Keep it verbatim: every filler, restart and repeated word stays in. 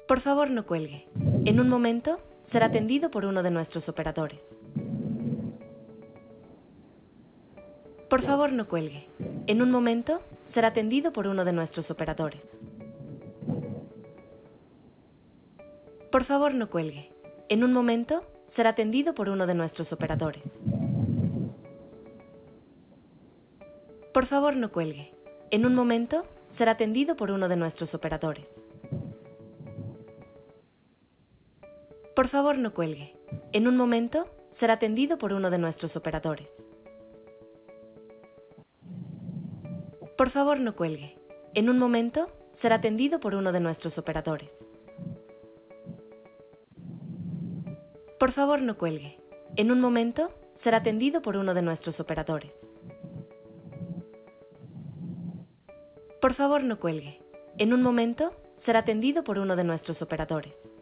Por favor, no cuelgue. En un momento, será atendido por uno de nuestros operadores. Por favor, no cuelgue. En un momento, será atendido por uno de nuestros operadores. Por favor, no cuelgue. En un momento, será atendido por uno de nuestros operadores. Por favor, no cuelgue. En un momento, será atendido por uno de nuestros operadores. Por favor, no cuelgue. En un momento, será atendido por uno de nuestros operadores. Por favor, no cuelgue. En un momento, será atendido por uno de nuestros operadores. Por favor, no cuelgue. En un momento, será atendido por uno de nuestros operadores. Por favor, no cuelgue. En un momento, será atendido por uno de nuestros operadores.